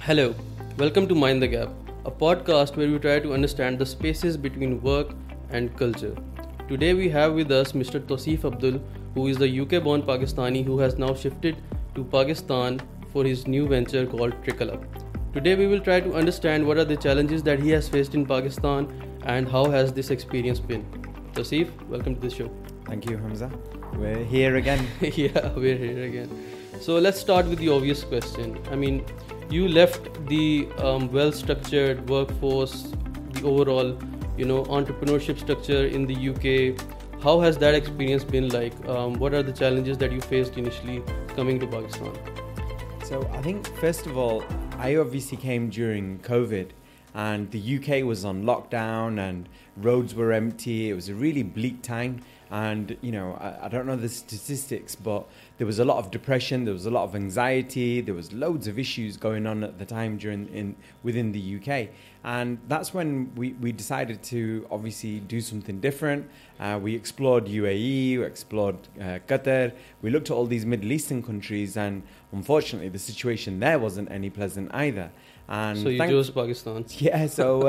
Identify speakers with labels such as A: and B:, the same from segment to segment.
A: Hello, welcome to Mind the Gap, a podcast where we try to understand the spaces between work and culture. Today we have with us Mr. Tausif Abdul, who is the UK-born Pakistani who has now shifted to Pakistan for his new venture called Trickle Up. Today we will try to understand what are the challenges that he has faced in Pakistan and how has this experience been. Tausif, welcome to the show.
B: Thank you, Hamza. We're here again.
A: Yeah, we're here again. So let's start with the obvious question. You left the well-structured workforce, the overall, entrepreneurship structure in the UK. How has that experience been like? What are the challenges that you faced initially coming to Pakistan?
B: So I think, first of all, I obviously came during COVID and the UK was on lockdown and roads were empty. It was a really bleak time. And, I don't know the statistics, but there was a lot of depression, there was a lot of anxiety, there was loads of issues going on at the time within the UK. And that's when we decided to obviously do something different. We explored UAE, we explored Qatar, we looked at all these Middle Eastern countries, and unfortunately the situation there wasn't any pleasant either. And
A: so you chose Pakistan.
B: Yeah, so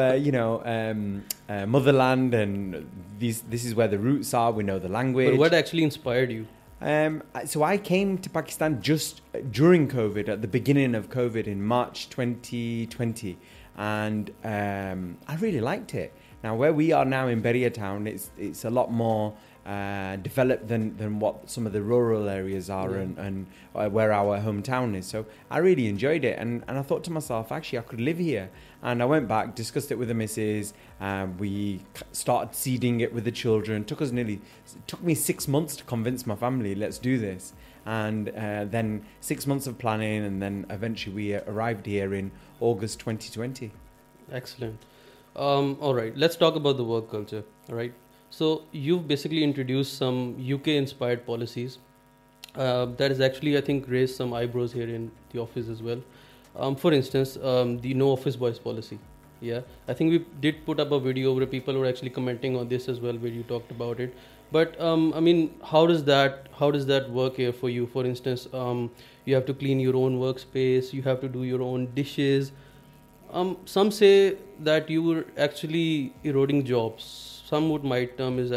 B: motherland, and this is where the roots are. We know the language.
A: But what actually inspired you?
B: So I came to Pakistan just during COVID, at the beginning of COVID in March 2020, and I really liked it. Now, where we are now in Beria town, it's a lot more developed than what some of the rural areas are, and where our hometown is. So I really enjoyed it, and I thought to myself, actually I could live here. And I went back, discussed it with the missus, we started seeding it with the children. It took me 6 months to convince my family, let's do this. And then 6 months of planning, and then eventually we arrived here in August 2020.
A: Excellent. All right, let's talk about the work culture. All right. So you've basically introduced some UK-inspired policies that has actually, I think, raised some eyebrows here in the office as well. For instance, the no office boys policy. Yeah, I think we did put up a video where people were actually commenting on this as well, where you talked about it. But how does that work here for you? For instance, you have to clean your own workspace, you have to do your own dishes. Some say that you were actually eroding jobs. Some might term it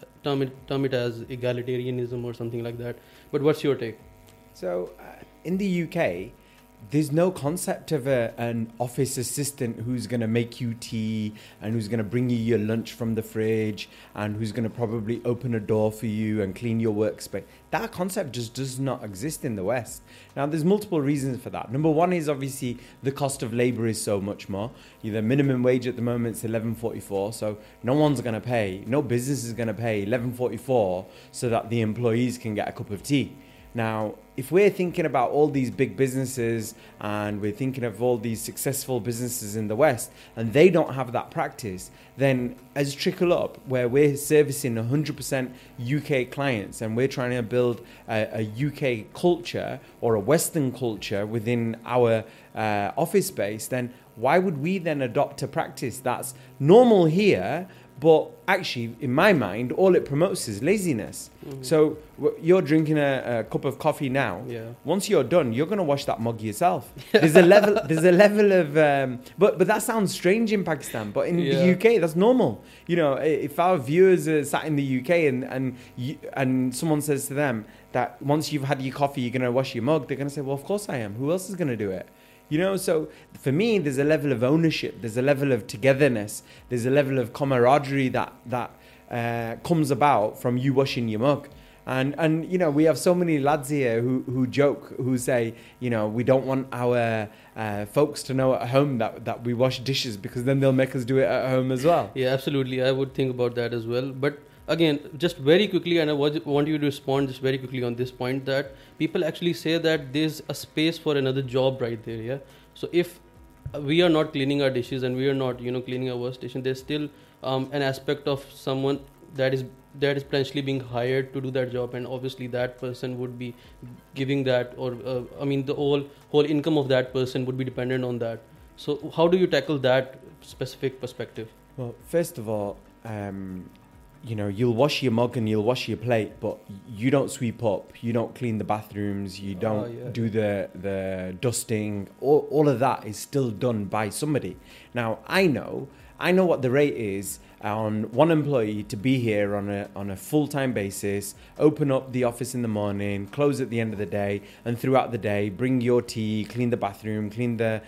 A: as egalitarianism or something like that. But what's your take?
B: So in the UK, there's no concept of an office assistant who's going to make you tea and who's going to bring you your lunch from the fridge and who's going to probably open a door for you and clean your workspace. That concept just does not exist in the West. Now, there's multiple reasons for that. Number one is obviously the cost of labor is so much more. The minimum wage at the moment is $11.44, so no business is going to pay $11.44 so that the employees can get a cup of tea. Now, if we're thinking about all these big businesses and we're thinking of all these successful businesses in the West and they don't have that practice, then as Trickle Up, where we're servicing 100% UK clients and we're trying to build a UK culture or a Western culture within our office space, then why would we then adopt a practice that's normal here, but actually, in my mind, all it promotes is laziness. Mm-hmm. So you're drinking a cup of coffee now.
A: Yeah.
B: Once you're done, you're going to wash that mug yourself. There's a level of, but that sounds strange in Pakistan. But in the UK, that's normal. If our viewers are sat in the UK and someone says to them that once you've had your coffee, you're going to wash your mug, they're going to say, well, of course I am. Who else is going to do it? So for me, there's a level of ownership, there's a level of togetherness, there's a level of camaraderie that comes about from you washing your mug. And we have so many lads here who joke, who say, we don't want our folks to know at home that we wash dishes because then they'll make us do it at home as well.
A: Yeah, absolutely. I would think about that as well. But again, just very quickly, and I want you to respond just very quickly on this point, that people actually say that there's a space for another job right there. Yeah. So if we are not cleaning our dishes and we are not, cleaning our workstation, there's still an aspect of someone that is potentially being hired to do that job, and obviously that person would be giving that, or the whole income of that person would be dependent on that. So how do you tackle that specific perspective?
B: Well, first of all, you know, you'll wash your mug and you'll wash your plate, but you don't sweep up, you don't clean the bathrooms, you don't do the dusting. All of that is still done by somebody. Now, I know what the rate is on one employee to be here on a full-time basis, open up the office in the morning, close at the end of the day, and throughout the day, bring your tea, clean the bathroom, clean the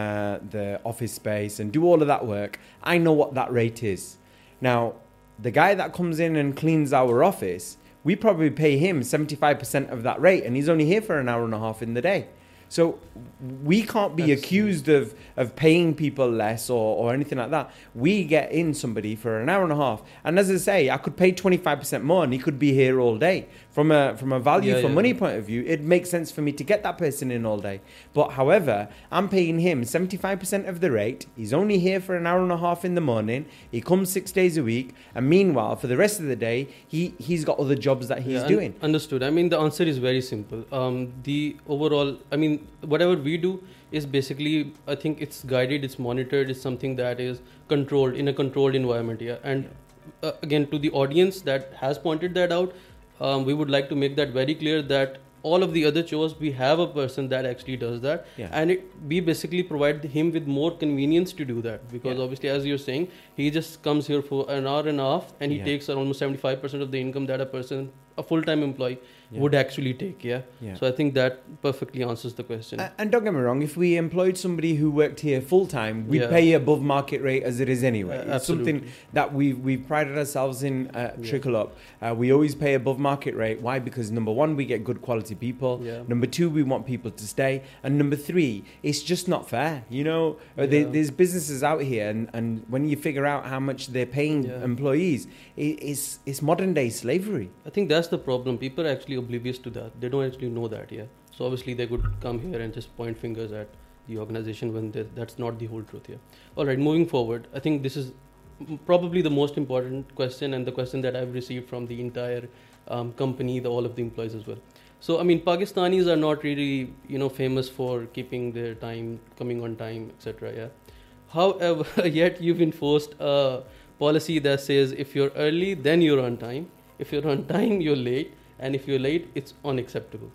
B: office space, and do all of that work. I know what that rate is. Now, the guy that comes in and cleans our office, we probably pay him 75% of that rate, and he's only here for an hour and a half in the day. So we can't be accused of paying people less or anything like that. We get in somebody for an hour and a half. And as I say, I could pay 25% more and he could be here all day. From a value for money point of view, it makes sense for me to get that person in all day. But however, I'm paying him 75% of the rate. He's only here for an hour and a half in the morning. He comes 6 days a week. And meanwhile, for the rest of the day, he's got other jobs that he's doing.
A: Understood. I mean, the answer is very simple. The overall, I mean, whatever we do is basically, I think it's guided, it's monitored, it's something that is controlled in a controlled environment. Yeah. And again, to the audience that has pointed that out, we would like to make that very clear that all of the other chores, we have a person that actually does that. Yeah. And we basically provide him with more convenience to do that. Because obviously, as you're saying, he just comes here for an hour and a half and he takes almost 75% of the income that a full-time employee would actually take. So I think that perfectly answers the question.
B: And don't get me wrong, if we employed somebody who worked here full-time, we'd pay above market rate as it is anyway. It's something that we've prided ourselves in Trickle Up. We always pay above market rate. Why? Because number one, we get good quality people. Number two, we want people to stay. And number three, it's just not fair. You know, there's businesses out here and when you figure out how much they're paying employees, it's modern day slavery.
A: I think that's the problem. People are actually oblivious to that. They don't actually know that. So obviously they could come here and just point fingers at the organization when that's not the whole truth here. All right, moving forward, I think this is probably the most important question and the question that I've received from the entire company, all of the employees as well. So I mean, Pakistanis are not really famous for keeping their time, coming on time, etc. However, yet you've enforced a policy that says if you're early, then you're on time. If you're on time, you're late. And if you're late, it's unacceptable.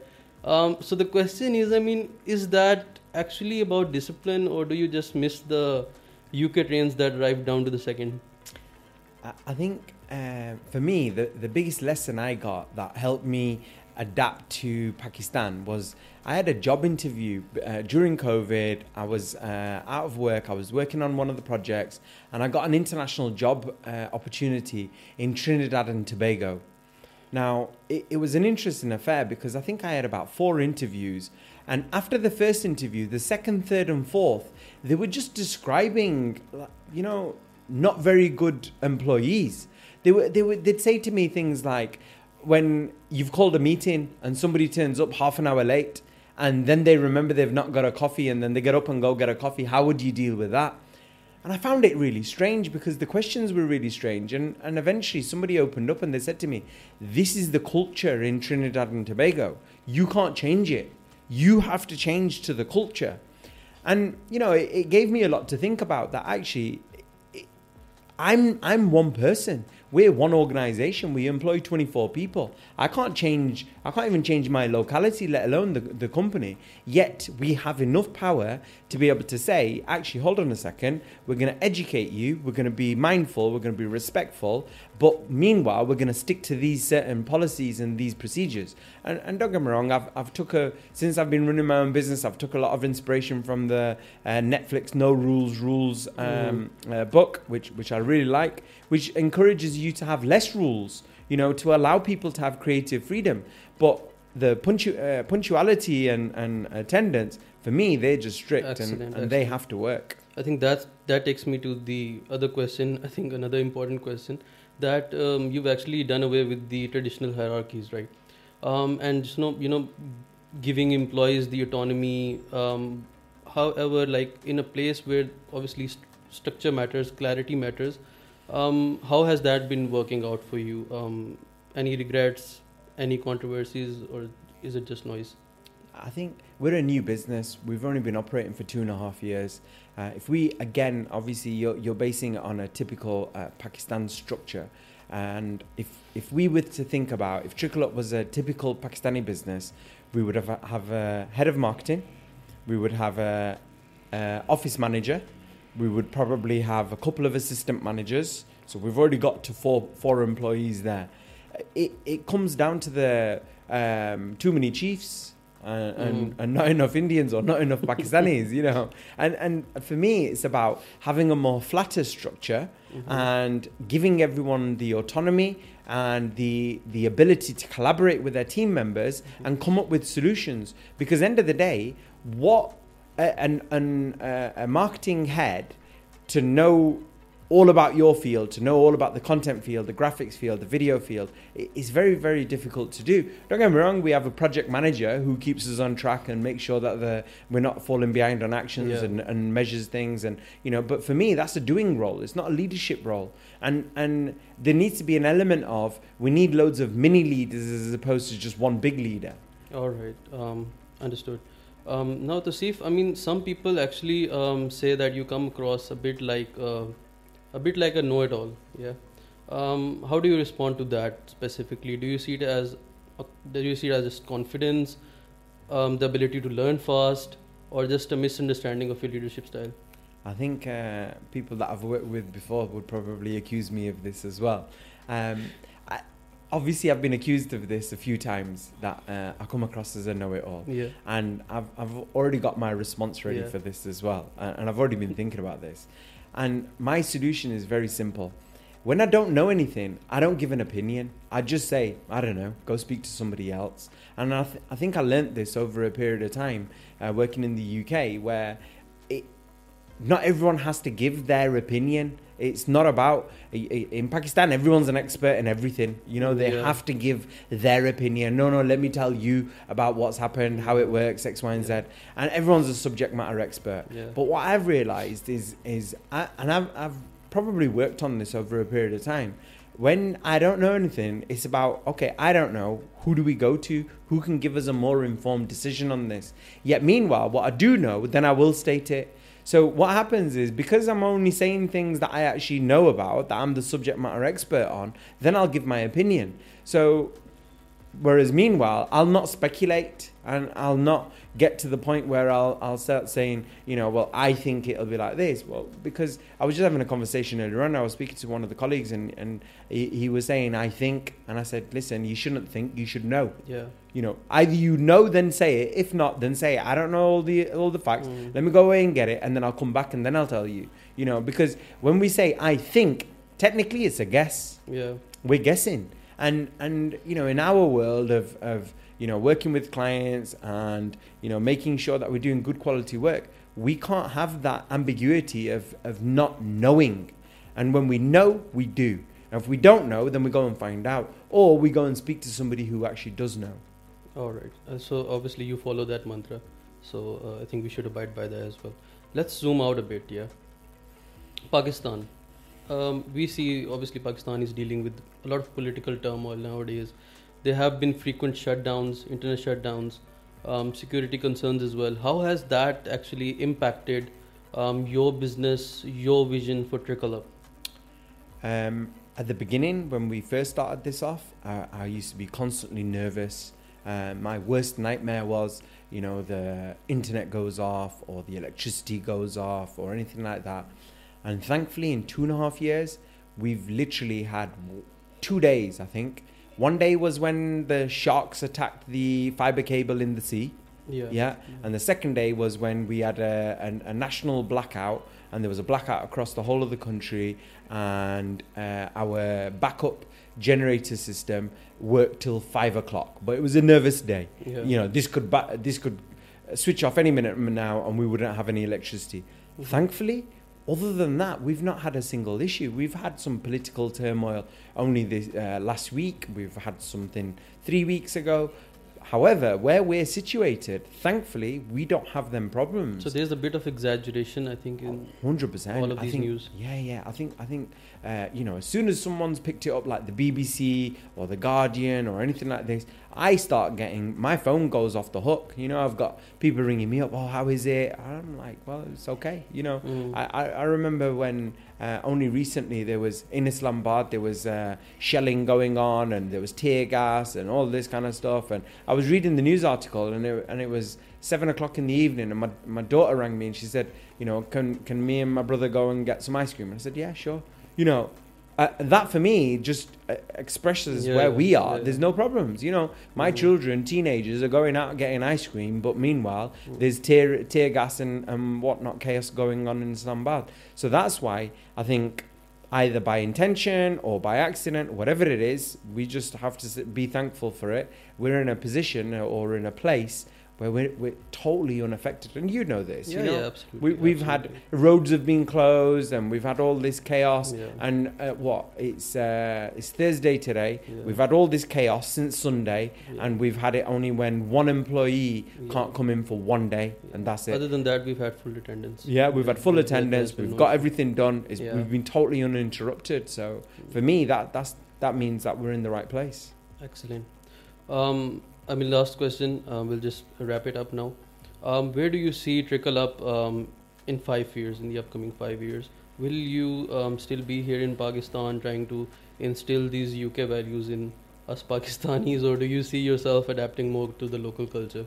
A: So the question is, I mean, is that actually about discipline, or do you just miss the UK trains that arrive down to the second?
B: I think for me, the biggest lesson I got that helped me adapt to Pakistan was I had a job interview during COVID. I was out of work. I was working on one of the projects and I got an international job opportunity in Trinidad and Tobago. Now, it was an interesting affair because I think I had about 4 interviews. And after the first interview, the second, third and fourth, they were just describing, not very good employees. They'd say to me things like, when you've called a meeting and somebody turns up half an hour late and then they remember they've not got a coffee and then they get up and go get a coffee, how would you deal with that? And I found it really strange because the questions were really strange. And eventually somebody opened up and they said to me, this is the culture in Trinidad and Tobago. You can't change it. You have to change to the culture. And, it gave me a lot to think about that actually. I'm one person. We're one organization. We employ 24 people. I can't even change my locality, let alone the company. Yet we have enough power to be able to say, actually, hold on a second. We're going to educate you. We're going to be mindful. We're going to be respectful. But meanwhile, we're going to stick to these certain policies and these procedures. And don't get me wrong, since I've been running my own business, I've took a lot of inspiration from the Netflix No Rules book, which I really like, which encourages you to have less rules, to allow people to have creative freedom. But the punctuality and attendance, for me, they're just strict and they have to work.
A: I think that takes me to the other question. I think another important question that you've actually done away with the traditional hierarchies, right? And giving employees the autonomy. However, like in a place where obviously structure matters, clarity matters. How has that been working out for you? Any regrets, any controversies, or is it just noise?
B: I think we're a new business. We've only been operating for 2.5 years. If we, again, obviously you're basing it on a typical Pakistan structure. And if we were to think about, if TrickleUp was a typical Pakistani business, we would have a head of marketing, we would have a office manager, we would probably have a couple of assistant managers. So we've already got to four employees there. It comes down to the too many chiefs and not enough Indians or not enough Pakistanis, you know. And for me, it's about having a more flatter structure and giving everyone the autonomy and the ability to collaborate with their team members and come up with solutions. Because end of the day, what a marketing head to know all about your field, to know all about the content field, the graphics field, the video field, is very, very difficult to do. Don't get me wrong, we have a project manager who keeps us on track and makes sure that we're not falling behind on actions and measures things. And, you know, but for me, that's a doing role. It's not a leadership role. And there needs to be an element of, we need loads of mini leaders as opposed to just one big leader.
A: All right. Understood. Now, Tasif, I mean, some people actually say that you come across a bit like a know-it-all. Yeah. How do you respond to that specifically? Do you see it as just confidence, the ability to learn fast, or just a misunderstanding of your leadership style?
B: I think people that I've worked with before would probably accuse me of this as well. Obviously, I've been accused of this a few times, that I come across as a know-it-all. Yeah. And I've already got my response ready for this as well. And I've already been thinking about this. And my solution is very simple. When I don't know anything, I don't give an opinion. I just say, I don't know, go speak to somebody else. And I think I learnt this over a period of time working in the UK, where not everyone has to give their opinion. It's not about, in Pakistan, everyone's an expert in everything. You know, they have to give their opinion. No, let me tell you about what's happened, how it works, X, Y, and Z. And everyone's a subject matter expert. Yeah. But what I've realized I've probably worked on this over a period of time. When I don't know anything, it's about, okay, I don't know. Who do we go to? Who can give us a more informed decision on this? Yet meanwhile, what I do know, then I will state it. So what happens is, because I'm only saying things that I actually know about, that I'm the subject matter expert on, then I'll give my opinion. So, whereas meanwhile, I'll not speculate and I'll not get to the point where I'll start saying, you know, well, I think it'll be like this. Well, because I was just having a conversation earlier on. I was speaking to one of the colleagues and he was saying, I think, and I said, listen, you shouldn't think, you should know. Yeah. You know, either you know, then say it. If not, then say it. I don't know all the facts. Let me go away and get it, and then I'll come back and then I'll tell you. You know, because when we say I think, technically it's a guess. Yeah. We're guessing. And you know, in our world of you know, working with clients and, you know, making sure that we're doing good quality work, we can't have that ambiguity of not knowing. And when we know, we do. And if we don't know, then we go and find out. Or we go and speak to somebody who actually does know.
A: All right. So obviously you follow that mantra. So I think we should abide by that as well. Let's zoom out a bit, yeah. Pakistan. We see, obviously, Pakistan is dealing with a lot of political turmoil nowadays. There have been frequent shutdowns, internet shutdowns, security concerns as well. How has that actually impacted your business, your vision for TrickleUp?
B: At the beginning, when we first started this off, I used to be constantly nervous. My worst nightmare was, you know, the internet goes off or the electricity goes off or anything like that. And thankfully, in 2.5 years, we've literally had 2 days, I think. One day was when the sharks attacked the fiber cable in the sea. Yeah. And the second day was when we had a national blackout, and there was a blackout across the whole of the country, and our backup generator system worked till 5 o'clock. But it was a nervous day. Yeah. You know, this could switch off any minute now, and we wouldn't have any electricity. Mm-hmm. Thankfully, other than that, we've not had a single issue. We've had some political turmoil only this last week. We've had something 3 weeks ago. However, where we're situated, thankfully, we don't have them problems.
A: So there's a bit of exaggeration, I think, in
B: 100%.
A: all of these news.
B: Yeah. I think, as soon as someone's picked it up, like the BBC or the Guardian or anything like this, I start getting, my phone goes off the hook. I've got people ringing me up. Oh, how is it? I'm like, well, it's okay. I remember when only recently there was in Islamabad, there was shelling going on and there was tear gas and all this kind of stuff. And I was reading the news article and it was 7 o'clock in the evening, and my daughter rang me and she said, can me and my brother go and get some ice cream? And I said, yeah, sure. That for me just expresses where we are. There's no problems. My children, teenagers, are going out getting ice cream, but meanwhile, there's tear gas and whatnot chaos going on in Islamabad. So that's why I think either by intention or by accident, whatever it is, we just have to be thankful for it. We're in a position or in a place where we're totally unaffected, and this.
A: Absolutely.
B: We've had roads have been closed, and we've had all this chaos. And it's Thursday today. We've had all this chaos since Sunday, and we've had it only when one employee can't come in for one day, and that's it.
A: Other than that, we've had full attendance.
B: Yeah, we've had full attendance. We've got everything done. We've been totally uninterrupted. So for me, that means that we're in the right place.
A: Excellent. Last question, we'll just wrap it up now. Where do you see Trickle Up in 5 years, in the upcoming 5 years? Will you still be here in Pakistan trying to instill these UK values in us Pakistanis, or do you see yourself adapting more to the local culture?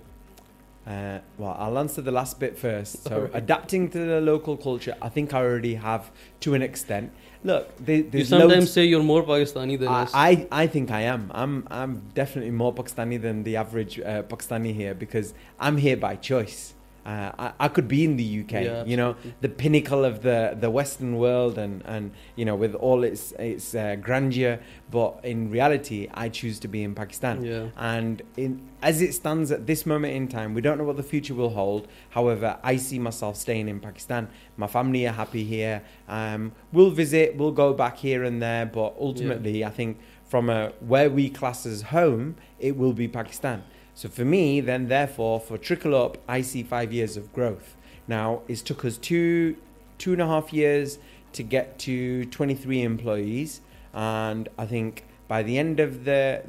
B: Well, I'll answer the last bit first. So adapting to the local culture, I think I already have to an extent. Look, there's
A: you sometimes say you're more Pakistani than us.
B: I think I am. I'm definitely more Pakistani than the average Pakistani here, because I'm here by choice. I could be in the UK, the pinnacle of the Western world, and with all its grandeur. But in reality, I choose to be in Pakistan. And as it stands at this moment in time, we don't know what the future will hold. However, I see myself staying in Pakistan. My family are happy here. We'll visit, we'll go back here and there, but ultimately, I think from where we class as home, it will be Pakistan. So for me, then therefore, for Trickle Up, I see 5 years of growth. Now, it took us two and a half years to get to 23 employees. And I think by the end of the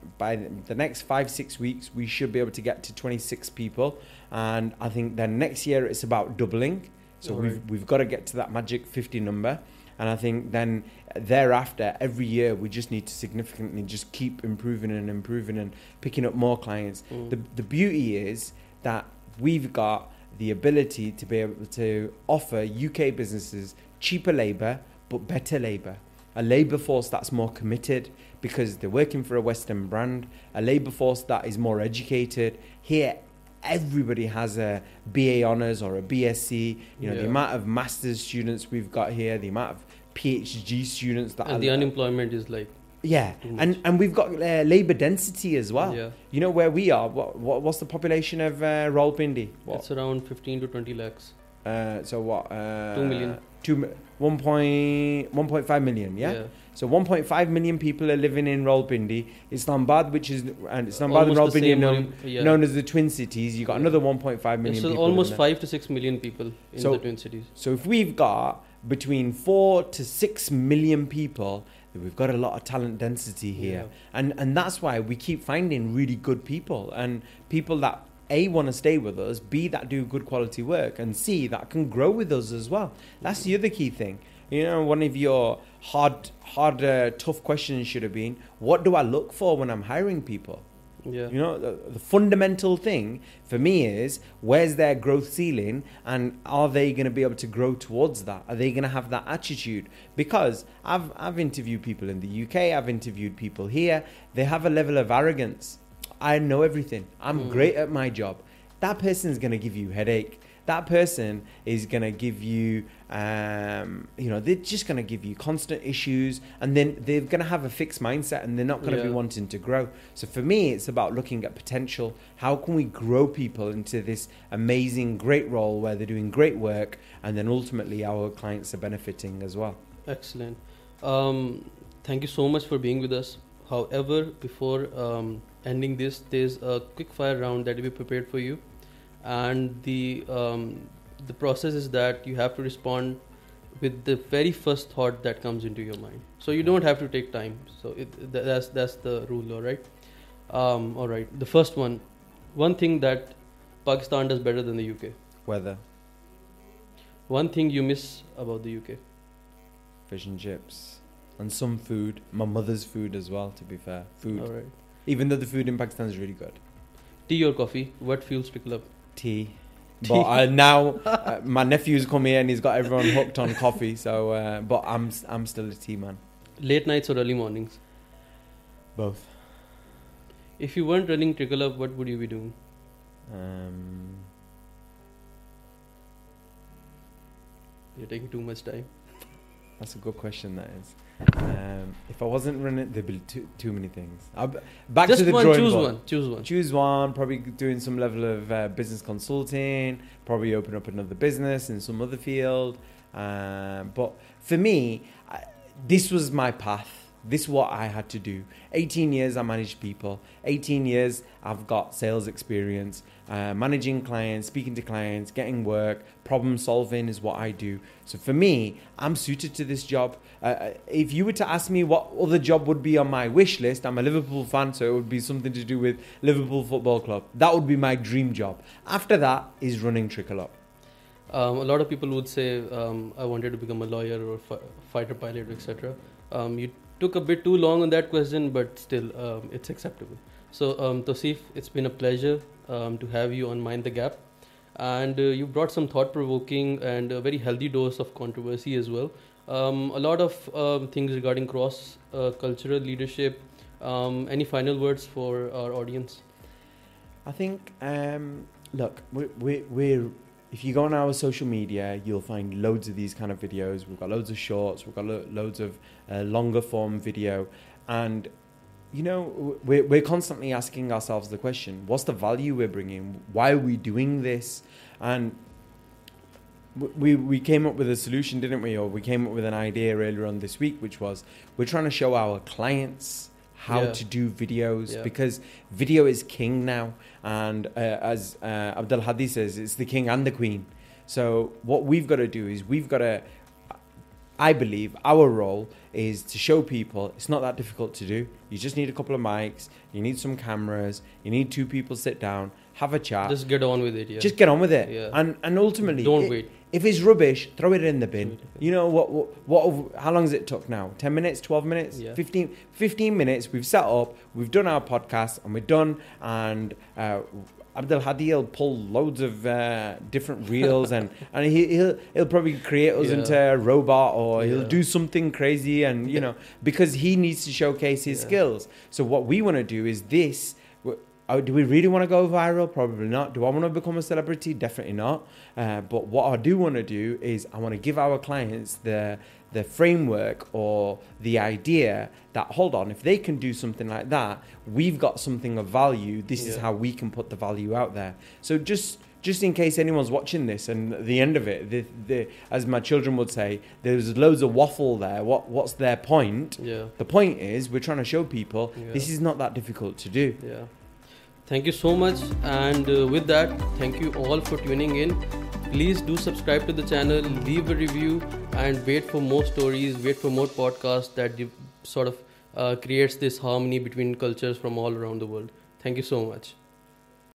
B: next 5-6 weeks, we should be able to get to 26 people. And I think then next year, it's about doubling. So we've got to get to that magic 50 number. And I think then thereafter, every year, we just need to significantly just keep improving and picking up more clients. The beauty is that we've got the ability to be able to offer UK businesses cheaper labour, but better labour. A labour force that's more committed because they're working for a Western brand. A labour force that is more educated. Here, everybody has a BA Honours or a BSc. The amount of master's students we've got here, the amount of PhD students that
A: and the unemployment is like
B: and we've got labour density as well. Where we are, what's the population of Rawalpindi?
A: It's around 15 to 20 lakhs.
B: 2
A: million.
B: 1.5 million. So 1.5 million people are living in Rawalpindi. Islamabad, and Rawalpindi known as the Twin Cities. You got another 1.5 million.
A: So
B: people
A: almost 5 to 6 million people in the Twin Cities.
B: So if we've got between 4 to 6 million people, we've got a lot of talent density here. And that's why we keep finding really good people, and people that A, want to stay with us, B, that do good quality work, and C, that can grow with us as well. That's the other key thing. One of your tough questions should have been, what do I look for when I'm hiring people? The fundamental thing for me is, where's their growth ceiling, and are they going to be able to grow towards that? Are they going to have that attitude? Because I've interviewed people in the UK, I've interviewed people here. They have a level of arrogance. I know everything. I'm great at my job. That person is going to give you headache. That person is going to give you, they're just going to give you constant issues, and then they're going to have a fixed mindset, and they're not going to be wanting to grow. So for me, it's about looking at potential. How can we grow people into this amazing, great role where they're doing great work, and then ultimately our clients are benefiting as well.
A: Excellent. Thank you so much for being with us. However, before ending this, there's a quick fire round that will be prepared for you, and the process is that you have to respond with the very first thought that comes into your mind. So you don't have to take time. So that's the rule, all right. All right. The first one thing that Pakistan does better than the UK.
B: Weather,
A: One thing you miss about the UK.
B: fish and chips, and some food. My mother's food as well, to be fair. Food.
A: All right.
B: Even though the food in Pakistan is really good.
A: Tea or coffee? What fuels pickle up?
B: Tea.
A: Tea.
B: But now my nephew's come here and he's got everyone hooked on coffee. So, but I'm still a tea man.
A: Late nights or early mornings?
B: Both.
A: If you weren't running Trickle Up, what would you be doing? You're taking too much time.
B: That's a good question. That is. If I wasn't running, there'd be too many things. Back
A: Just
B: to the
A: one.
B: drawing
A: Choose
B: board.
A: one. Choose one.
B: Choose one. Probably doing some level of business consulting. Probably open up another business in some other field. But for me, this was my path. This is what I had to do. 18 years I managed people. 18 years I've got sales experience. Managing clients, speaking to clients, getting work, problem solving is what I do. So for me, I'm suited to this job. If you were to ask me what other job would be on my wish list, I'm a Liverpool fan, so it would be something to do with Liverpool Football Club. That would be my dream job. After that is running Trickle Up.
A: A lot of people would say, I wanted to become a lawyer or fighter pilot, etc. You took a bit too long on that question, but still, it's acceptable. So, Tosif, it's been a pleasure to have you on Mind the Gap. And you brought some thought-provoking and a very healthy dose of controversy as well. A lot of things regarding cross-cultural leadership. Any final words for our audience?
B: I think, look, we're if you go on our social media, you'll find loads of these kind of videos. We've got loads of shorts. We've got loads of longer form video. And, you know, we're constantly asking ourselves the question, what's the value we're bringing? Why are we doing this? And we came up with a solution, didn't we? Or we came up with an idea earlier on this week, which was we're trying to show our clients how to do videos because video is king now. And as Abdul Hadi says, it's the king and the queen. So what we've got to do is I believe our role is to show people it's not that difficult to do. You just need a couple of mics, you need some cameras, you need two people sit down, have a chat.
A: Just get on with it. Yeah.
B: Just get on with it.
A: Yeah.
B: And ultimately,
A: don't wait.
B: If it's rubbish, throw it in the bin. You know what? How long has it took now? 10 minutes, 12 minutes, 15 minutes. We've set up, we've done our podcast, and we're done. And Abdul Hadi will pull loads of different reels, and he'll probably create us into a robot, or he'll do something crazy, and you know, because he needs to showcase his skills. So what we want to do is this. Do we really want to go viral? Probably not. Do I want to become a celebrity? Definitely not. But what I do want to do is I want to give our clients the framework or the idea that, hold on, if they can do something like that, we've got something of value. This is how we can put the value out there. So just in case anyone's watching this and at the end of it, as my children would say, there's loads of waffle there. What's their point?
A: Yeah.
B: The point is we're trying to show people this is not that difficult to do.
A: Yeah. Thank you so much, and with that, thank you all for tuning in. Please do subscribe to the channel, leave a review, and wait for more stories, wait for more podcasts that sort of creates this harmony between cultures from all around the world. Thank you so much.